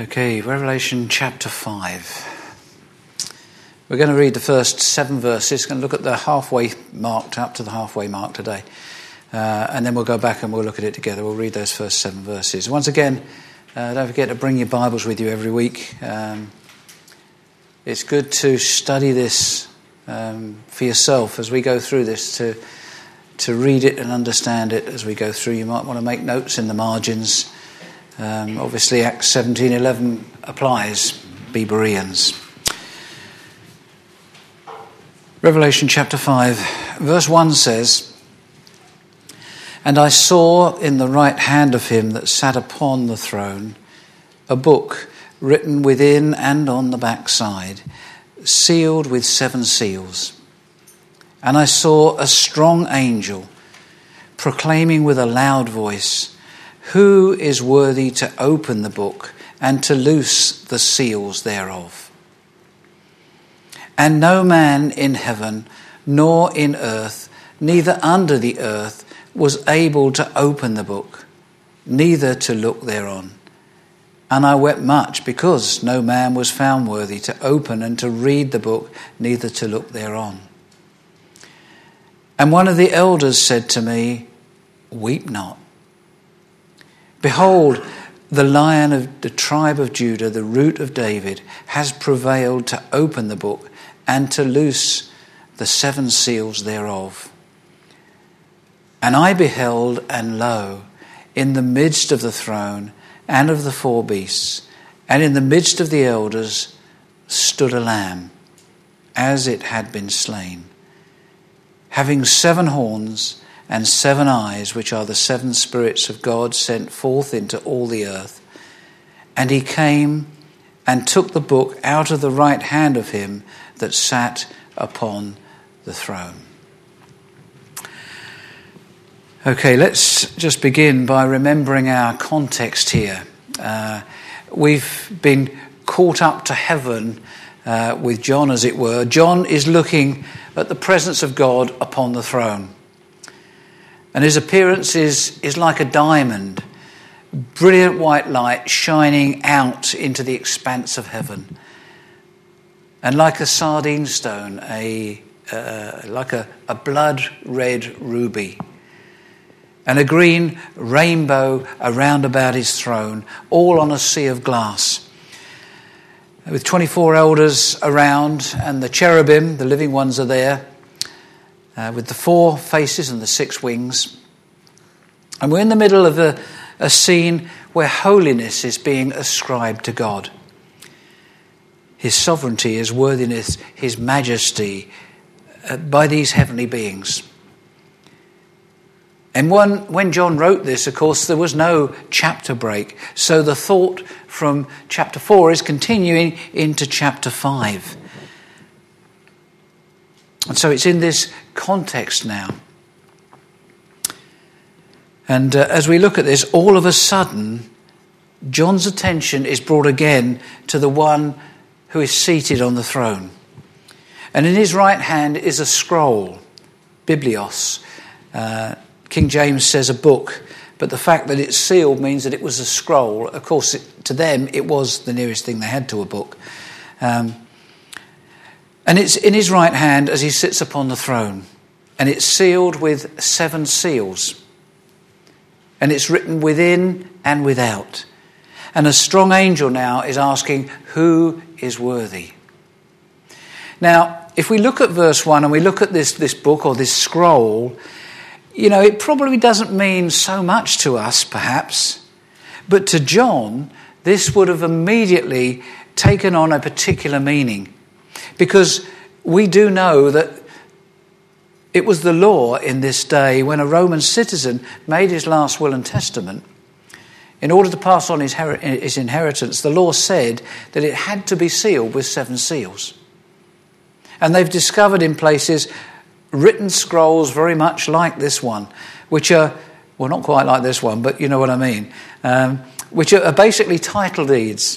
Okay, Revelation chapter 5. We're going to read the first 7 verses. Going to look at the halfway mark, up to the halfway mark today. And then we'll go back and we'll look at it together. We'll read those first 7 verses. Once again, don't forget to bring your Bibles with you every week. It's good to study this for yourself as we go through this, to read it and understand it as we go through. You might want to make notes in the margins. Obviously Acts 17:11 applies, be Bereans. Revelation chapter 5, verse 1 says, "And I saw in the right hand of him that sat upon the throne a book written within and on the backside, sealed with 7 seals. And I saw a strong angel proclaiming with a loud voice, 'Who is worthy to open the book and to loose the seals thereof?' And no man in heaven, nor in earth, neither under the earth, was able to open the book, neither to look thereon. And I wept much, because no man was found worthy to open and to read the book, neither to look thereon. And one of the elders said to me, 'Weep not. Behold, the Lion of the tribe of Judah, the Root of David, has prevailed to open the book and to loose the 7 seals thereof.' And I beheld, and lo, in the midst of the throne and of the 4 beasts, and in the midst of the elders, stood a lamb, as it had been slain, having 7 horns and 7 eyes, which are the 7 spirits of God sent forth into all the earth. And he came and took the book out of the right hand of him that sat upon the throne." Okay, let's just begin by remembering our context here. We've been caught up to heaven with John, as it were. John is looking at the presence of God upon the throne. And his appearance is like a diamond, brilliant white light shining out into the expanse of heaven. And like a sardine stone, like a blood red ruby. And a green rainbow around about his throne, all on a sea of glass. With 24 elders around, and the cherubim, the living ones, are there. With the 4 faces and the 6 wings. And we're in the middle of a scene where holiness is being ascribed to God. His sovereignty, his worthiness, his majesty by these heavenly beings. And when John wrote this, of course, there was no chapter break. So the thought from chapter 4 is continuing into chapter 5. And so it's in this context now. And as we look at this, all of a sudden, John's attention is brought again to the one who is seated on the throne. And in his right hand is a scroll, Biblios. King James says a book, but the fact that it's sealed means that it was a scroll. Of course, to them, it was the nearest thing they had to a book. And it's in his right hand as he sits upon the throne. And it's sealed with 7 seals. And it's written within and without. And a strong angel now is asking, who is worthy? Now, if we look at verse 1 and we look at this book or this scroll, you know, it probably doesn't mean so much to us, perhaps. But to John, this would have immediately taken on a particular meaning. Because we do know that it was the law in this day when a Roman citizen made his last will and testament. In order to pass on his inheritance, the law said that it had to be sealed with 7 seals. And they've discovered in places written scrolls very much like this one, which are, well, not quite like this one, but you know what I mean, which are basically title deeds.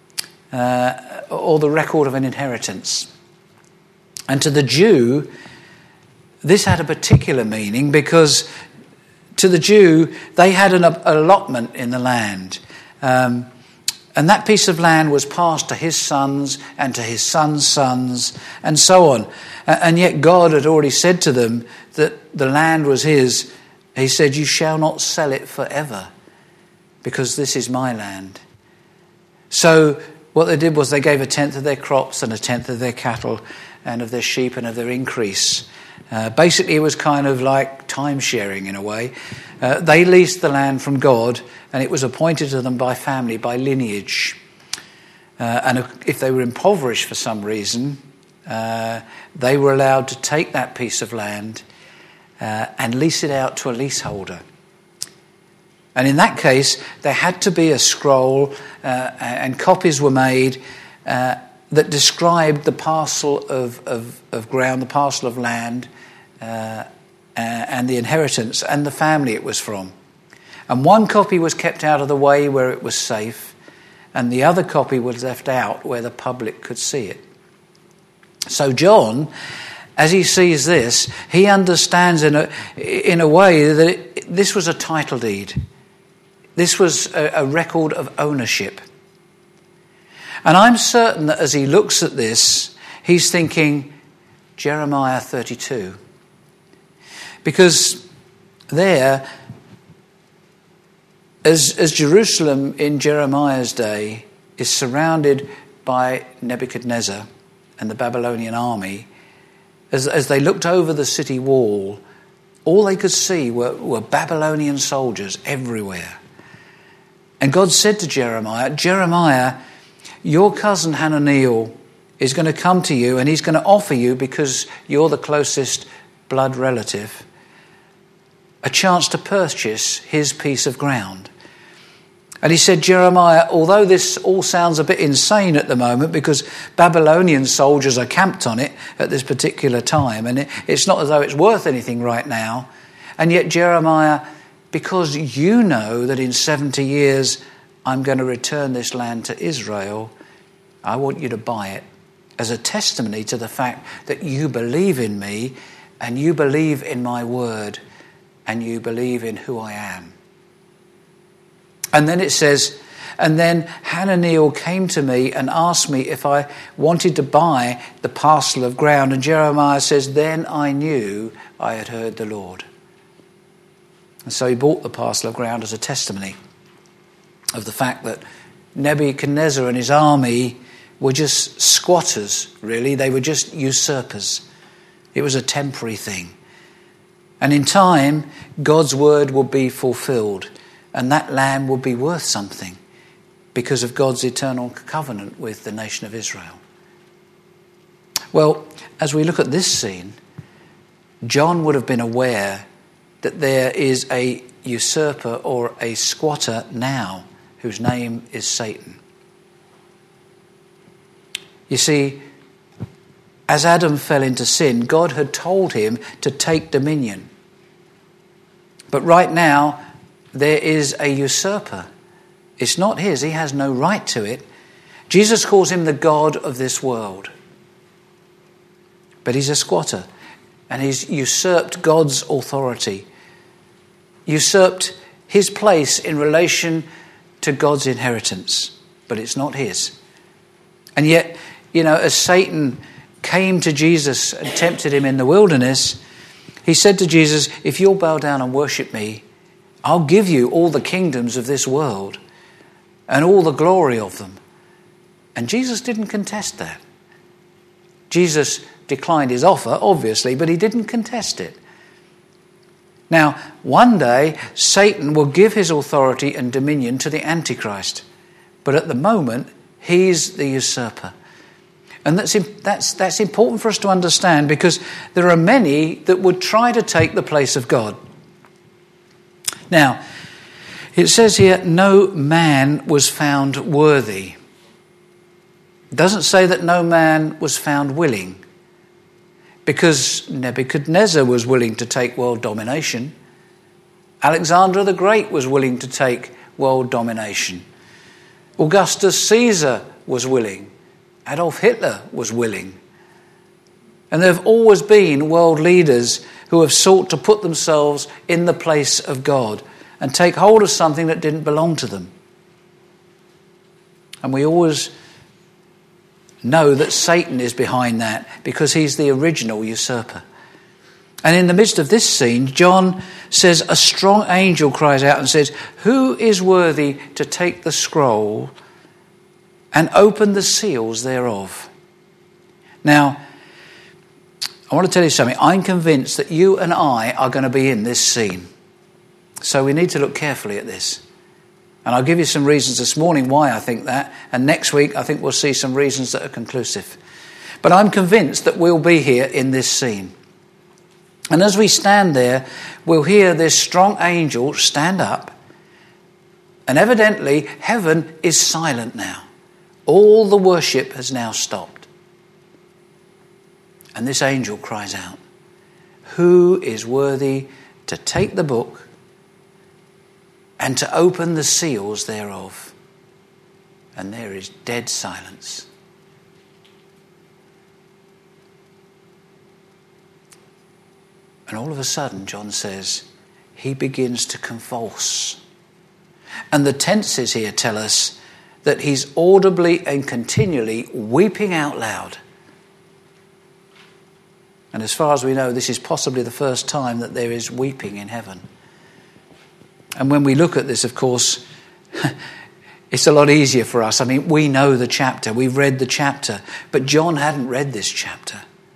Or the record of an inheritance. And to the Jew, this had a particular meaning because to the Jew, they had an allotment in the land. And that piece of land was passed to his sons and to his sons' sons and so on. And yet God had already said to them that the land was his. He said, you shall not sell it forever because this is my land. So what they did was they gave 1/10 of their crops and 1/10 of their cattle and of their sheep and of their increase. Basically, it was kind of like time sharing in a way. They leased the land from God, and it was appointed to them by family, by lineage. And if they were impoverished for some reason, they were allowed to take that piece of land and lease it out to a leaseholder. And in that case, there had to be a scroll, and copies were made that described the parcel of ground, the parcel of land, and the inheritance and the family it was from. And one copy was kept out of the way where it was safe, and the other copy was left out where the public could see it. So John, as he sees this, he understands in a way that this was a title deed. This was a record of ownership. And I'm certain that as he looks at this, he's thinking Jeremiah 32. Because there, as Jerusalem in Jeremiah's day is surrounded by Nebuchadnezzar and the Babylonian army, as they looked over the city wall, all they could see were Babylonian soldiers everywhere. And God said to Jeremiah, your cousin Hananiel is going to come to you and he's going to offer you, because you're the closest blood relative, a chance to purchase his piece of ground. And he said, Jeremiah, although this all sounds a bit insane at the moment because Babylonian soldiers are camped on it at this particular time, and it's not as though it's worth anything right now, and yet Jeremiah, because you know that in 70 years I'm going to return this land to Israel, I want you to buy it as a testimony to the fact that you believe in me and you believe in my word and you believe in who I am. And then it says, and then Hananiel came to me and asked me if I wanted to buy the parcel of ground. And Jeremiah says, then I knew I had heard the Lord. And so he bought the parcel of ground as a testimony of the fact that Nebuchadnezzar and his army were just squatters, really. They were just usurpers. It was a temporary thing. And in time, God's word will be fulfilled, and that land will be worth something because of God's eternal covenant with the nation of Israel. Well, as we look at this scene, John would have been aware that there is a usurper or a squatter now whose name is Satan. You see, as Adam fell into sin, God had told him to take dominion. But right now, there is a usurper. It's not his. He has no right to it. Jesus calls him the God of this world. But he's a squatter, and he's usurped God's authority, usurped his place in relation to God's inheritance, but it's not his. And yet, as Satan came to Jesus and tempted him in the wilderness, he said to Jesus, if you'll bow down and worship me, I'll give you all the kingdoms of this world and all the glory of them. And Jesus didn't contest that. Jesus declined his offer, obviously, but he didn't contest it. Now, one day, Satan will give his authority and dominion to the Antichrist. But at the moment, he's the usurper. And that's important for us to understand, because there are many that would try to take the place of God. Now, it says here, no man was found worthy. It doesn't say that no man was found willing, because Nebuchadnezzar was willing to take world domination. Alexander the Great was willing to take world domination. Augustus Caesar was willing. Adolf Hitler was willing. And there have always been world leaders who have sought to put themselves in the place of God and take hold of something that didn't belong to them. And we always know that Satan is behind that because he's the original usurper. And in the midst of this scene, John says, a strong angel cries out and says, "Who is worthy to take the scroll and open the seals thereof?" Now, I want to tell you something. I'm convinced that you and I are going to be in this scene. So we need to look carefully at this. And I'll give you some reasons this morning why I think that. And next week, I think we'll see some reasons that are conclusive. But I'm convinced that we'll be here in this scene. And as we stand there, we'll hear this strong angel stand up. And evidently, heaven is silent now. All the worship has now stopped. And this angel cries out, "Who is worthy to take the book and to open the seals thereof?" And there is dead silence. And all of a sudden, John says, he begins to convulse. And the tenses here tell us that he's audibly and continually weeping out loud. And as far as we know, this is possibly the first time that there is weeping in heaven. And when we look at this, of course, it's a lot easier for us. I mean, we know the chapter, we've read the chapter, but John hadn't read this chapter.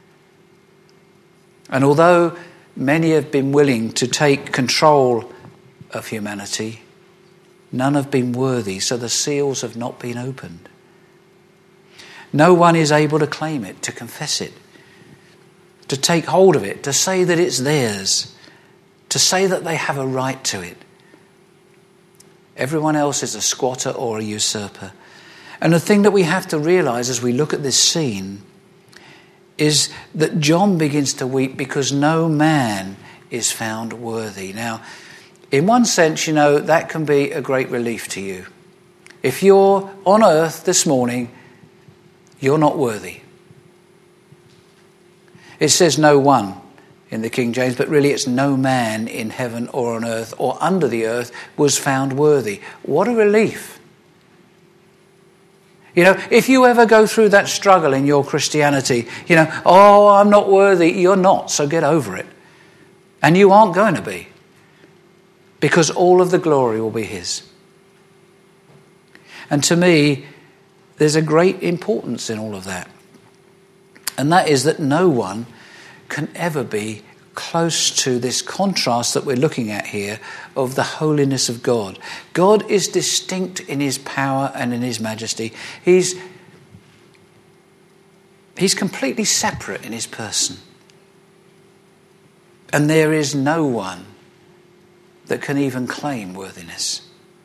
And although many have been willing to take control of humanity, none have been worthy, so the seals have not been opened. No one is able to claim it, to confess it, to take hold of it, to say that it's theirs, to say that they have a right to it. Everyone else is a squatter or a usurper. And the thing that we have to realise as we look at this scene is that John begins to weep because no man is found worthy. Now, in one sense, you know, that can be a great relief to you. If you're on earth this morning, you're not worthy. It says no one in the King James, but really it's no man in heaven or on earth or under the earth was found worthy. What a relief. You know, if you ever go through that struggle in your Christianity, you know, "Oh, I'm not worthy," you're not, so get over it. And you aren't going to be, because all of the glory will be his. And to me, there's a great importance in all of that. And that is that no one can ever be close to this contrast that we're looking at here of the holiness of God. God is distinct in his power and in his majesty. He's completely separate in his person. And there is no one that can even claim worthiness.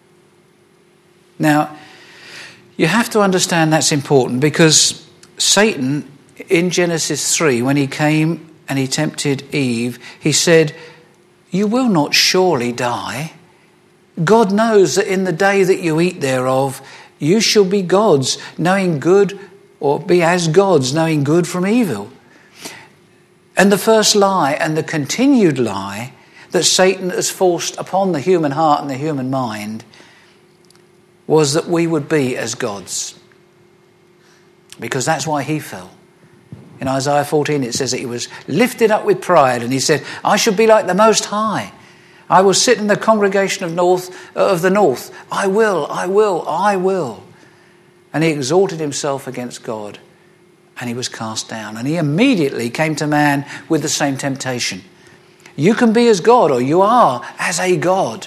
Now, you have to understand that's important, because Satan, in Genesis 3, when he came and he tempted Eve, he said, "You will not surely die. God knows that in the day that you eat thereof, you shall be gods, knowing good, or be as gods, knowing good from evil." And the first lie and the continued lie that Satan has forced upon the human heart and the human mind was that we would be as gods. Because that's why he fell. In Isaiah 14 it says that he was lifted up with pride, and he said, "I shall be like the Most High. I will sit in the congregation of the north. I will, I will, I will." And he exalted himself against God, and he was cast down. And he immediately came to man with the same temptation. You can be as God, or you are as a god.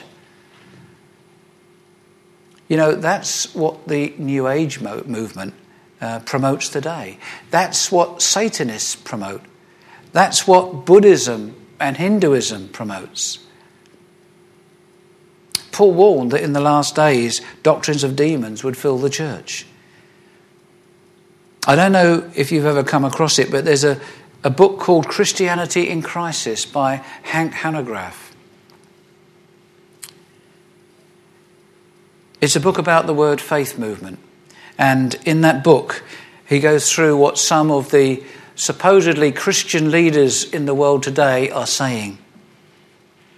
You know, that's what the New Age movement promotes today. That's what Satanists promote. That's what Buddhism and Hinduism promotes. Paul warned that in the last days, doctrines of demons would fill the church. I don't know if you've ever come across it, but there's a book called Christianity in Crisis by Hank Hanegraaff. It's a book about the Word Faith movement. And in that book, he goes through what some of the supposedly Christian leaders in the world today are saying.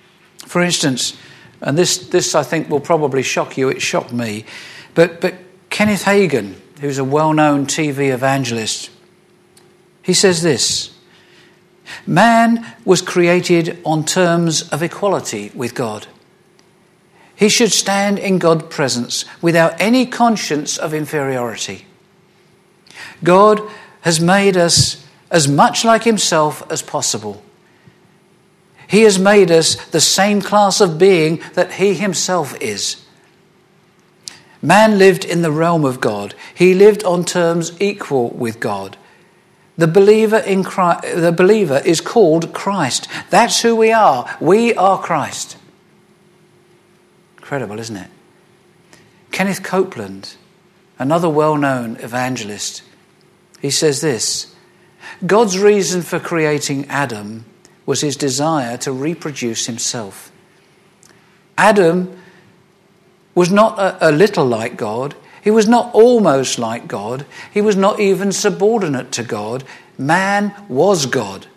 For instance, and this I think will probably shock you, it shocked me, but Kenneth Hagin, who's a well-known TV evangelist, he says this: man was created on terms of equality with God. He should stand in God's presence without any conscience of inferiority. God has made us as much like himself as possible. He has made us the same class of being that he himself is. Man lived in the realm of God. He lived on terms equal with God. The believer is called Christ. That's who we are. We are Christ. Incredible, isn't it? Kenneth Copeland, another well-known evangelist, he says this: God's reason for creating Adam was his desire to reproduce himself. Adam was not a little like God. He was not almost like God. He was not even subordinate to God. Man was God.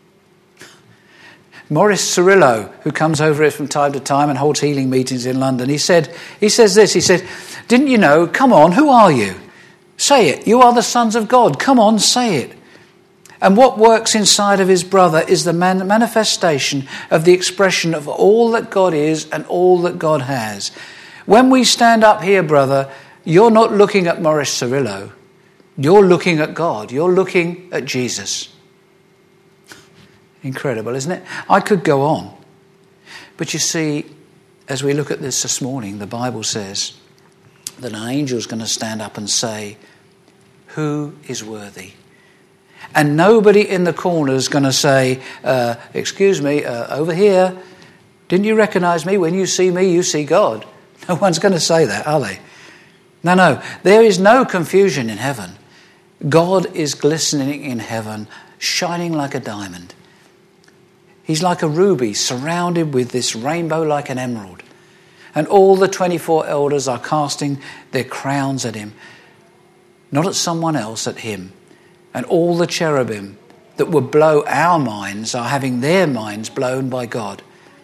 Maurice Cirillo, who comes over here from time to time and holds healing meetings in London, he says this, he said, didn't you know, come on, who are you? Say it. You are the sons of God. Come on, say it. And what works inside of his brother is the manifestation of the expression of all that God is and all that God has. When we stand up here, brother, you're not looking at Maurice Cirillo. You're looking at God. You're looking at Jesus. Incredible, isn't it? I could go on. But you see, as we look at this morning, the Bible says that an angel is going to stand up and say, who is worthy? And nobody in the corner is going to say, excuse me, over here, didn't you recognize me? When you see me, you see God. No one's going to say that, are they? No. There is no confusion in heaven. God is glistening in heaven, shining like a diamond. He's like a ruby, surrounded with this rainbow like an emerald. And all the 24 elders are casting their crowns at him. Not at someone else, at him. And all the cherubim that would blow our minds are having their minds blown by God.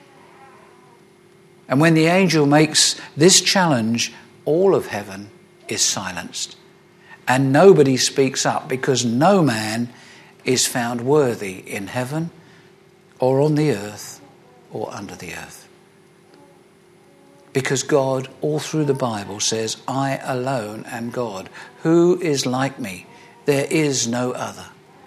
And when the angel makes this challenge, all of heaven is silenced. And nobody speaks up, because no man is found worthy in heaven or on the earth or under the earth. Because God, all through the Bible, says, I alone am God. Who is like me? There is no other.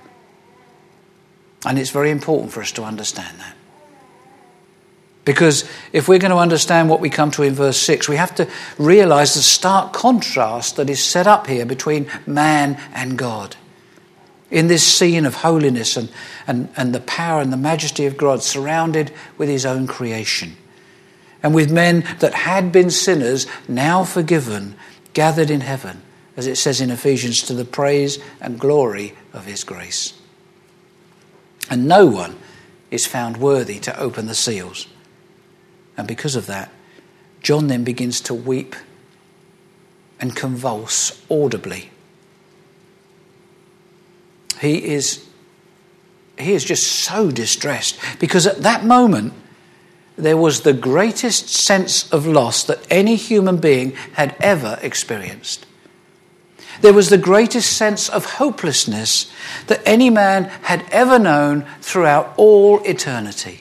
And it's very important for us to understand that. Because if we're going to understand what we come to in verse 6, we have to realise the stark contrast that is set up here between man and God. In this scene of holiness and the power and the majesty of God, surrounded with his own creation. And with men that had been sinners, now forgiven, gathered in heaven, as it says in Ephesians, to the praise and glory of his grace. And no one is found worthy to open the seals. And because of that, John then begins to weep and convulse audibly. He is just so distressed, because at that moment there was the greatest sense of loss that any human being had ever experienced. There was the greatest sense of hopelessness that any man had ever known throughout all eternity.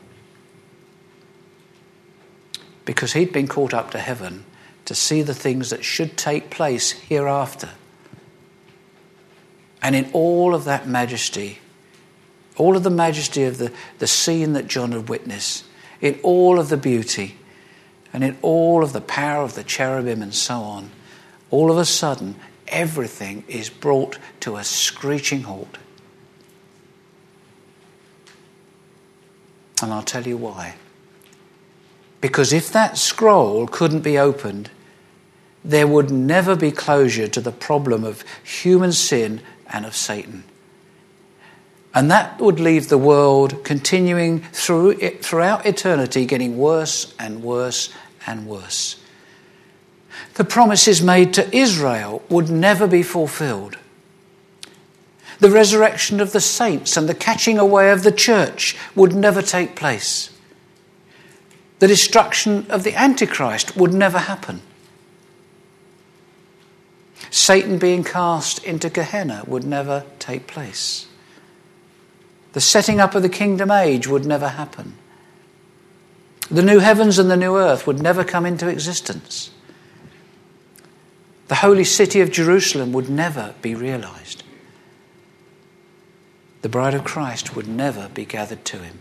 Because he'd been caught up to heaven to see the things that should take place hereafter. And in all of that majesty, all of the majesty of the scene that John had witnessed, in all of the beauty, and in all of the power of the cherubim and so on, all of a sudden, everything is brought to a screeching halt. And I'll tell you why. Because if that scroll couldn't be opened, there would never be closure to the problem of human sin and of Satan. And that would leave the world continuing throughout eternity, getting worse and worse and worse. The promises made to Israel would never be fulfilled. The resurrection of the saints and the catching away of the church would never take place. The destruction of the Antichrist would never happen. Satan being cast into Gehenna would never take place. The setting up of the kingdom age would never happen. The new heavens and the new earth would never come into existence. The holy city of Jerusalem would never be realized. The bride of Christ would never be gathered to him.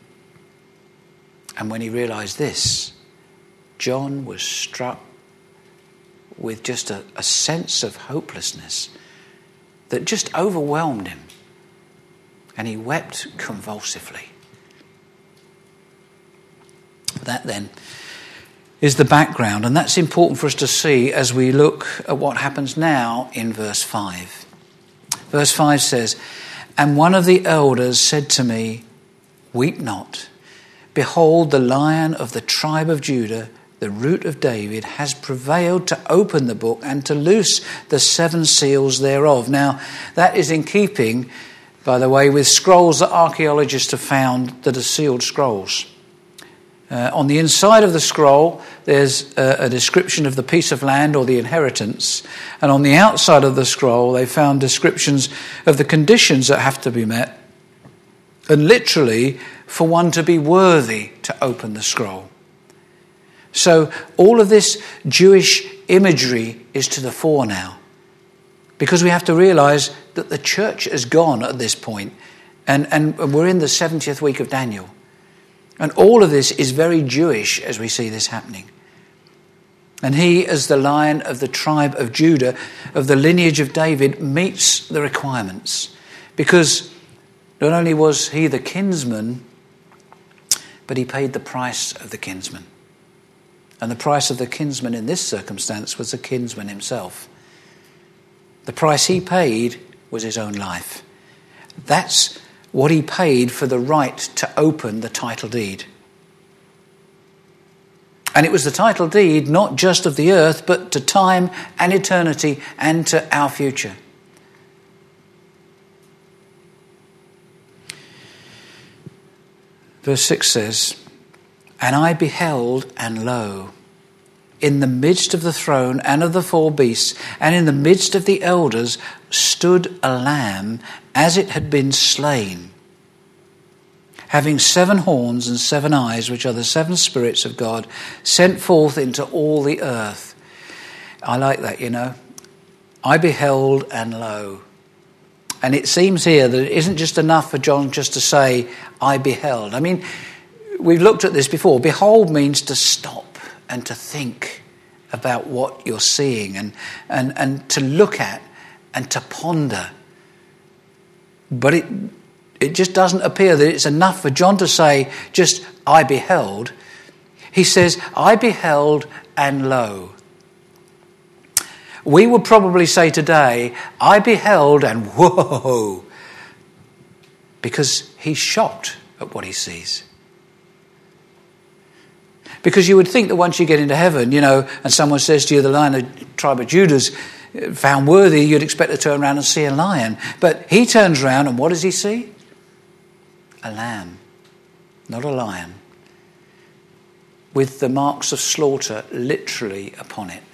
And when he realized this, John was struck with just a sense of hopelessness that just overwhelmed him. And he wept convulsively. That then is the background, and that's important for us to see as we look at what happens now in verse 5. Verse 5 says, "And one of the elders said to me, 'Weep not. Behold, the Lion of the tribe of Judah, the Root of David, has prevailed to open the book and to loose the 7 seals thereof.'" Now, that is in keeping, by the way, with scrolls that archaeologists have found that are sealed scrolls. On the inside of the scroll, there's a description of the piece of land or the inheritance. And on the outside of the scroll, they found descriptions of the conditions that have to be met. And literally, for one to be worthy to open the scroll. So all of this Jewish imagery is to the fore now. Because we have to realize that the church has gone at this point. And we're in the 70th week of Daniel. And all of this is very Jewish as we see this happening. And he, as the Lion of the tribe of Judah, of the lineage of David, meets the requirements. Because not only was he the kinsman, but he paid the price of the kinsman. And the price of the kinsman in this circumstance was the kinsman himself. The price he paid was his own life. That's what he paid for the right to open the title deed. And it was the title deed not just of the earth, but to time and eternity and to our future. Verse 6 says, "And I beheld, and lo, in the midst of the throne and of the 4 beasts, and in the midst of the elders, stood a lamb as it had been slain, having 7 horns and 7 eyes, which are the 7 spirits of God, sent forth into all the earth." I like that, you know. I beheld, and lo. And it seems here that it isn't just enough for John just to say, "I beheld." I mean, we've looked at this before. Behold means to stop and to think about what you're seeing and to look at and to ponder. But it just doesn't appear that it's enough for John to say just, "I beheld." He says, "I beheld, and lo." We would probably say today, "I beheld, and whoa," because he's shocked at what he sees. Because you would think that once you get into heaven, you know, and someone says to you, "The Lion of the tribe of Judah's found worthy," you'd expect to turn around and see a lion. But he turns around, and what does he see? A lamb, not a lion, with the marks of slaughter literally upon it.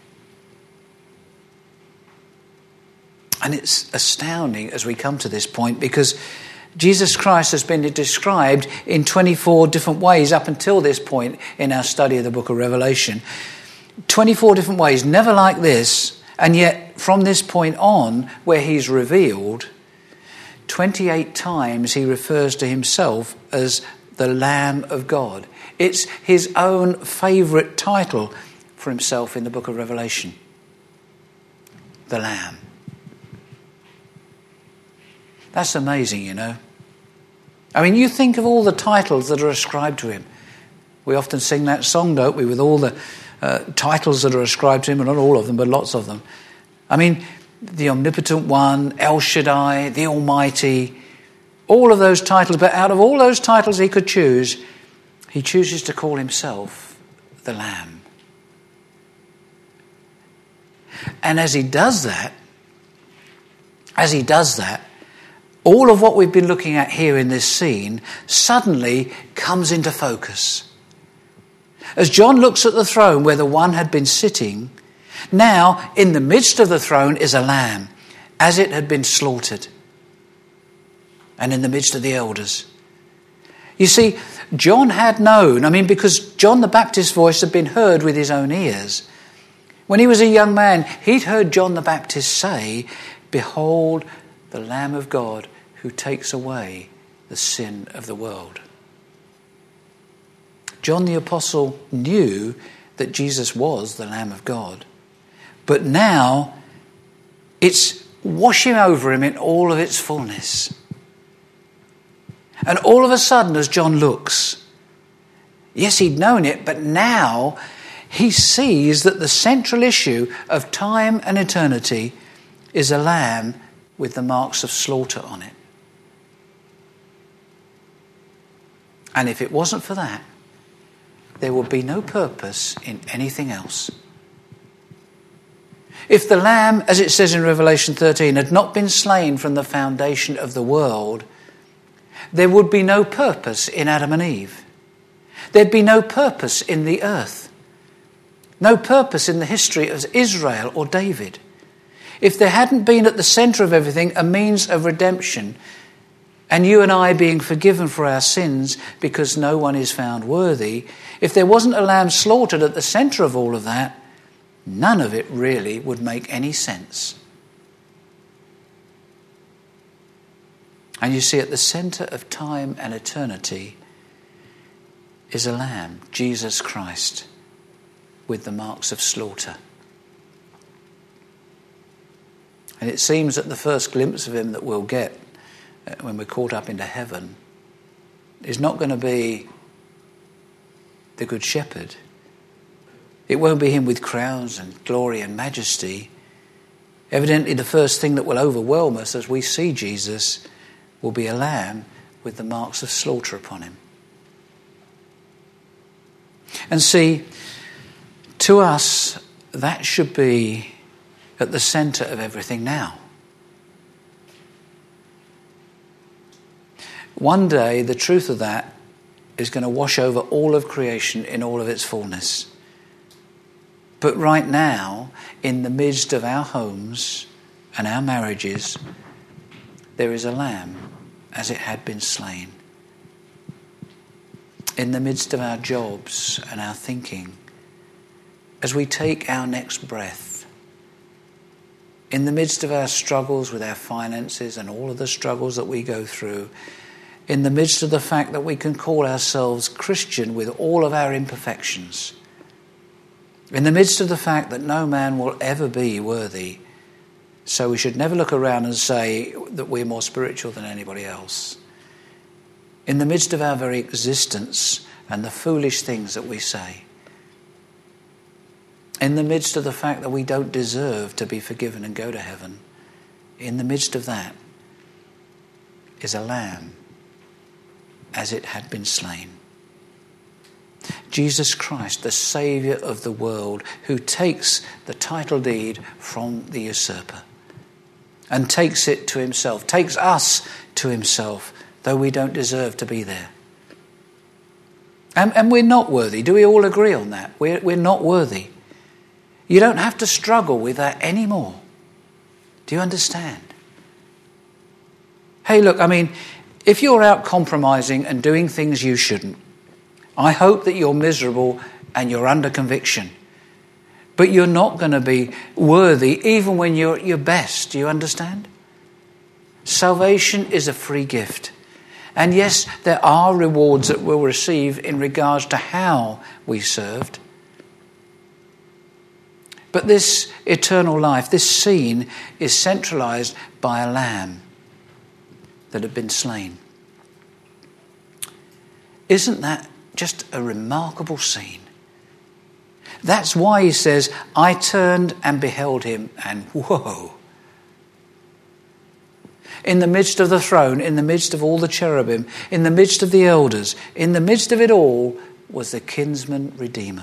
And it's astounding as we come to this point, because Jesus Christ has been described in 24 different ways up until this point in our study of the book of Revelation. 24 different ways, never like this. And yet from this point on, where he's revealed, 28 times he refers to himself as the Lamb of God. It's his own favourite title for himself in the book of Revelation. The Lamb. That's amazing, you know. I mean, you think of all the titles that are ascribed to him. We often sing that song, don't we, with all the titles that are ascribed to him, and not all of them, but lots of them. I mean, the Omnipotent One, El Shaddai, the Almighty, all of those titles. But out of all those titles he could choose, he chooses to call himself the Lamb. And as he does that, all of what we've been looking at here in this scene suddenly comes into focus. As John looks at the throne where the One had been sitting, Now, in the midst of the throne is a lamb, as it had been slaughtered, and in the midst of the elders. You see, John had known, because John the Baptist's voice had been heard with his own ears. When he was a young man, he'd heard John the Baptist say, "Behold, the Lamb of God who takes away the sin of the world." John the Apostle knew that Jesus was the Lamb of God. But now it's washing over him in all of its fullness. And all of a sudden, as John looks, yes, he'd known it, but now he sees that the central issue of time and eternity is a lamb with the marks of slaughter on it. And if it wasn't for that, there would be no purpose in anything else. If the lamb, as it says in Revelation 13, had not been slain from the foundation of the world, there would be no purpose in Adam and Eve. There'd be no purpose in the earth. No purpose in the history of Israel or David. If there hadn't been at the centre of everything a means of redemption, and you and I being forgiven for our sins because no one is found worthy, if there wasn't a lamb slaughtered at the centre of all of that, none of it really would make any sense. And you see, at the centre of time and eternity is a lamb, Jesus Christ, with the marks of slaughter. And it seems that the first glimpse of him that we'll get when we're caught up into heaven is not going to be the Good Shepherd. It won't be him with crowns and glory and majesty. Evidently, the first thing that will overwhelm us as we see Jesus will be a lamb with the marks of slaughter upon him. And see, to us, that should be at the centre of everything now. One day, the truth of that is going to wash over all of creation in all of its fullness. But right now, in the midst of our homes and our marriages, there is a lamb as it had been slain. In the midst of our jobs and our thinking, as we take our next breath, in the midst of our struggles with our finances and all of the struggles that we go through, in the midst of the fact that we can call ourselves Christian with all of our imperfections, in the midst of the fact that no man will ever be worthy, so we should never look around and say that we're more spiritual than anybody else. In the midst of our very existence and the foolish things that we say, in the midst of the fact that we don't deserve to be forgiven and go to heaven, in the midst of that is a lamb as it had been slain. Jesus Christ, the Saviour of the world, who takes the title deed from the usurper and takes it to himself, takes us to himself, though we don't deserve to be there. And we're not worthy. Do we all agree on that? We're not worthy. You don't have to struggle with that anymore. Do you understand? Hey, look, if you're out compromising and doing things you shouldn't, I hope that you're miserable and you're under conviction. But you're not going to be worthy even when you're at your best. Do you understand? Salvation is a free gift. And yes, there are rewards that we'll receive in regards to how we served. But this eternal life, this scene, is centralised by a lamb that had been slain. Isn't that just a remarkable scene? That's why he says, I turned and beheld him, and whoa. In the midst of the throne, in the midst of all the cherubim, in the midst of the elders, in the midst of it all was the kinsman redeemer.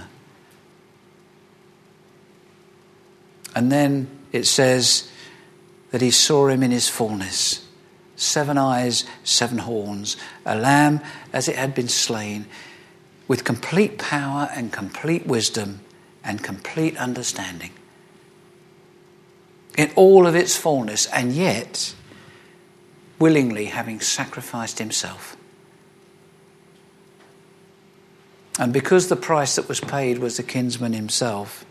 And then it says that he saw him in his fullness. 7 eyes, 7 horns, a lamb as it had been slain, with complete power and complete wisdom and complete understanding. in all of its fullness, and yet willingly having sacrificed himself. And because the price that was paid was the kinsman himself,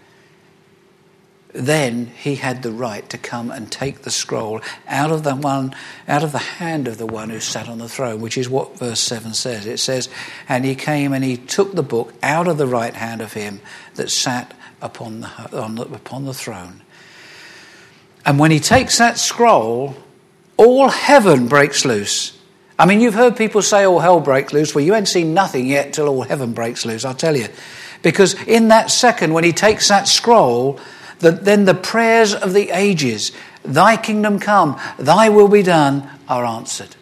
then he had the right to come and take the scroll out of the hand of the one who sat on the throne, which is what verse 7 says. It says, and he came and he took the book out of the right hand of him that sat upon the throne. And when he takes that scroll, all heaven breaks loose. I mean, you've heard people say all hell breaks loose. Well, you ain't seen nothing yet till all heaven breaks loose, I'll tell you. Because in that second, when he takes that scroll, then the prayers of the ages, thy kingdom come, thy will be done, are answered.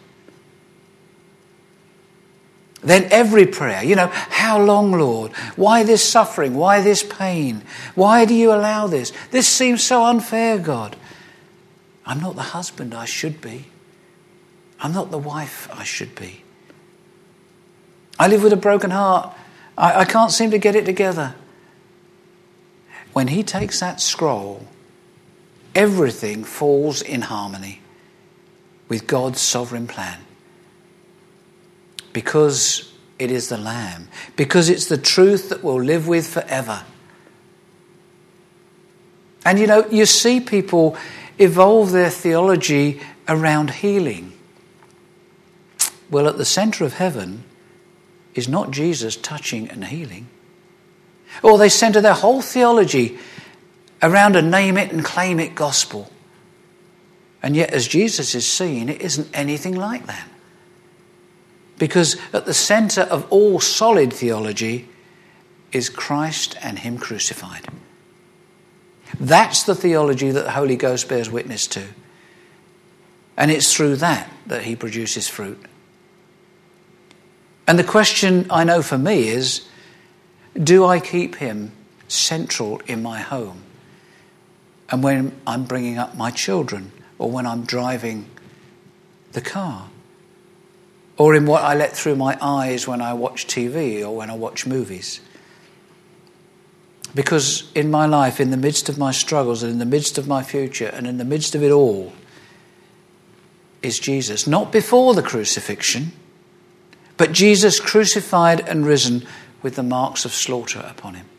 Then every prayer, how long, Lord? Why this suffering? Why this pain? Why do you allow this? This seems so unfair, God. I'm not the husband I should be. I'm not the wife I should be. I live with a broken heart. I can't seem to get it together. When he takes that scroll, everything falls in harmony with God's sovereign plan. Because it is the Lamb. Because it's the truth that we'll live with forever. And you see people evolve their theology around healing. Well, at the centre of heaven is not Jesus touching and healing. Or they centre their whole theology around a name it and claim it gospel. And yet, as Jesus is seen, it isn't anything like that. Because at the centre of all solid theology is Christ and him crucified. That's the theology that the Holy Ghost bears witness to. And it's through that he produces fruit. And the question I know for me is, do I keep him central in my home? And when I'm bringing up my children, or when I'm driving the car, or in what I let through my eyes when I watch TV or when I watch movies. Because in my life, in the midst of my struggles and in the midst of my future and in the midst of it all, is Jesus. Not before the crucifixion, but Jesus crucified and risen with the marks of slaughter upon him.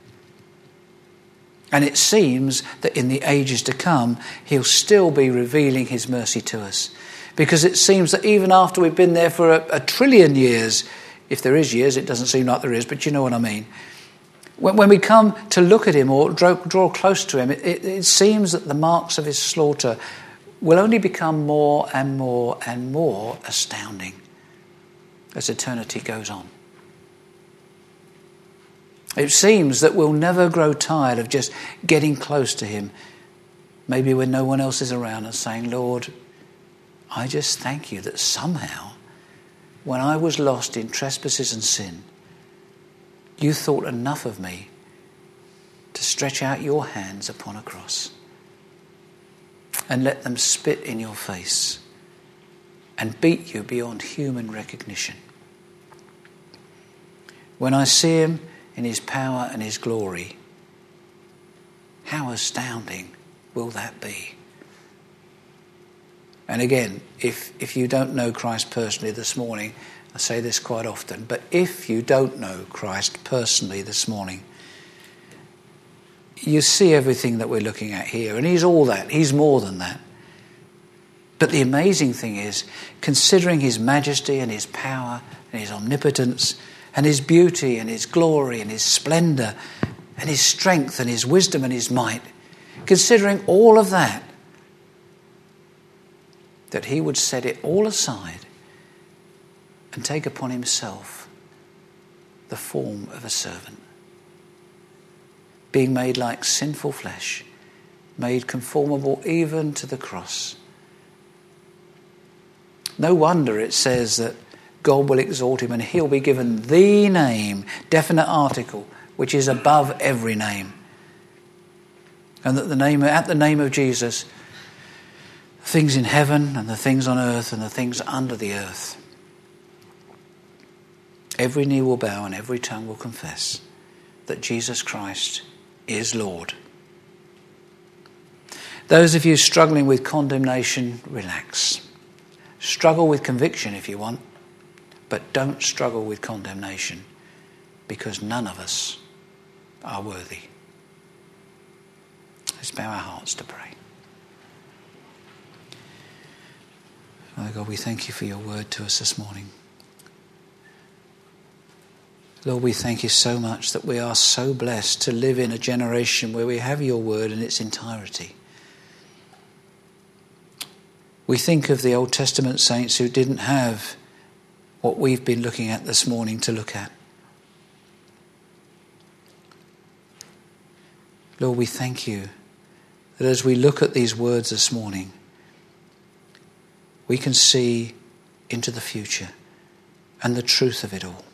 And it seems that in the ages to come, he'll still be revealing his mercy to us. Because it seems that even after we've been there for a trillion years, if there is years, it doesn't seem like there is, but you know what I mean. When we come to look at him or draw close to him, it seems that the marks of his slaughter will only become more and more and more astounding as eternity goes on. It seems that we'll never grow tired of just getting close to him, maybe when no one else is around, and saying, Lord, I just thank you that somehow, when I was lost in trespasses and sin, you thought enough of me to stretch out your hands upon a cross and let them spit in your face and beat you beyond human recognition. When I see him in his power and his glory, how astounding will that be? And again, if you don't know Christ personally this morning, I say this quite often, but if you don't know Christ personally this morning, you see everything that we're looking at here, and he's all that. He's more than that. But the amazing thing is, considering his majesty and his power and his omnipotence and his beauty and his glory and his splendour and his strength and his wisdom and his might, considering all of that he would set it all aside and take upon himself the form of a servant, being made like sinful flesh, made conformable even to the cross. No wonder it says that God will exalt him and he'll be given the name, definite article, which is above every name. And that at the name of Jesus, things in heaven and the things on earth and the things under the earth, every knee will bow and every tongue will confess that Jesus Christ is Lord. Those of you struggling with condemnation, relax. Struggle with conviction if you want, but don't struggle with condemnation, because none of us are worthy. Let's bow our hearts to pray. Father God, we thank you for your word to us this morning. Lord, we thank you so much that we are so blessed to live in a generation where we have your word in its entirety. We think of the Old Testament saints who didn't have what we've been looking at this morning to look at. Lord, we thank you that as we look at these words this morning, we can see into the future and the truth of it all.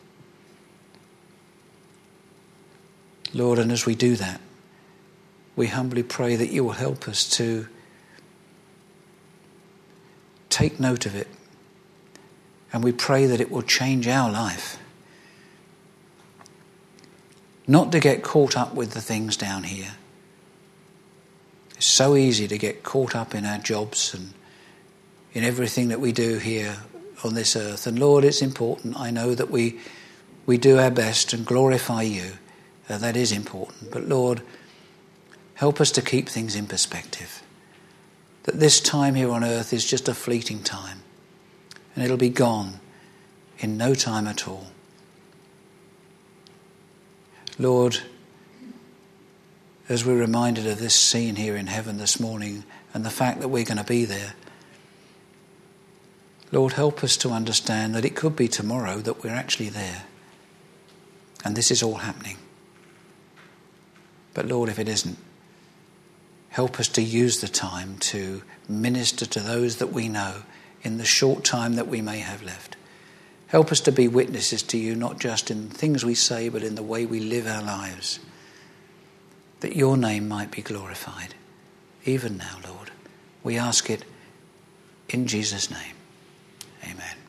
Lord, and as we do that, we humbly pray that you will help us to take note of it, and we pray that it will change our life. Not to get caught up with the things down here. It's so easy to get caught up in our jobs and in everything that we do here on this earth. And Lord, it's important. I know that we do our best and glorify you. That is important. But Lord, help us to keep things in perspective. That this time here on earth is just a fleeting time. And it'll be gone in no time at all. Lord, as we're reminded of this scene here in heaven this morning and the fact that we're going to be there, Lord, help us to understand that it could be tomorrow that we're actually there. And this is all happening. But Lord, if it isn't, help us to use the time to minister to those that we know in the short time that we may have left. Help us to be witnesses to you, not just in things we say, but in the way we live our lives, that your name might be glorified. Even now, Lord, we ask it in Jesus' name. Amen.